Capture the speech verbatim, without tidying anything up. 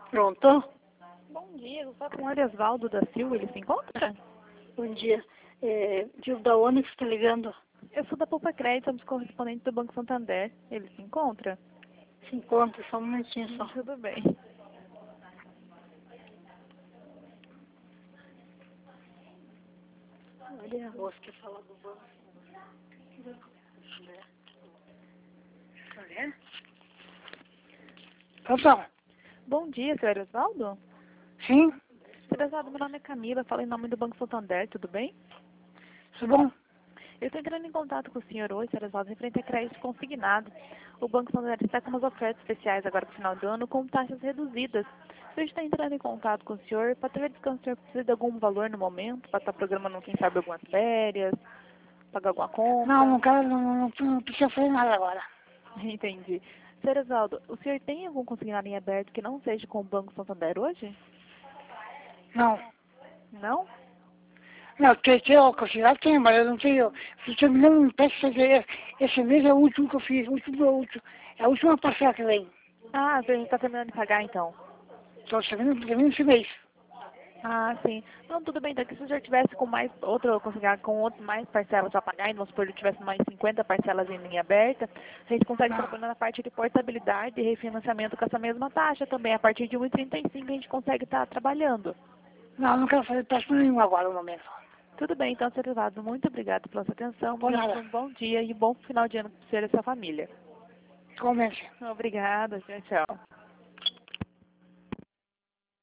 Pronto? Bom dia, eu falo com o Aresvaldo da Silva, ele se encontra? Bom dia. É, Gil da Onix está ligando. Eu sou da Poupa Crédito, somos correspondentes do Banco Santander. Ele se encontra? Se encontra, só um minutinho só. Tudo bem. Olha a voz que fala do banco. Olha. Então, Bom dia, senhor Aresvaldo? sim, Senhor Aresvaldo, meu nome é Camila, falo em nome do Banco Santander, tudo bem? tudo bom? Eu estou entrando em contato com o senhor hoje, senhor Aresvaldo, referente a crédito consignado. O Banco Santander está com umas ofertas especiais agora para o final do ano com taxas reduzidas. O senhor está entrando em contato com o senhor para ter descanso, o senhor precisa de algum valor no momento, para estar programando, quem sabe, algumas férias, pagar alguma conta? Não, não quero, não, não, não precisa fazer nada agora. Entendi. Senhor Aresvaldo, o senhor tem algum consignado em aberto que não seja com o Banco Santander hoje? Não. Não? Não, tem, tem a quantidade, tem, mas eu não tenho. Se você me não me peça fazer, esse mês é o último que eu fiz, o último, o último, é a última parcela que vem. Ah, você está terminando de pagar então. Então, termina, termina esse mês. Ah, sim. Não, tudo bem, então que se o senhor tivesse com mais outro, consignado com outro, mais parcelas para pagar, e vamos supor que ele tivesse mais cinquenta parcelas em linha aberta, a gente consegue Não, trabalhar na parte de portabilidade e refinanciamento com essa mesma taxa também. A partir de um e trinta e cinco a gente consegue estar trabalhando. não, não quero fazer teste nenhum agora no momento. Tudo bem, então, senhor Aresvaldo, muito obrigado pela sua atenção. Por Desejamos nada. um bom dia e um bom final de ano para o senhor e sua família. Comente. Obrigada, tchau, tchau.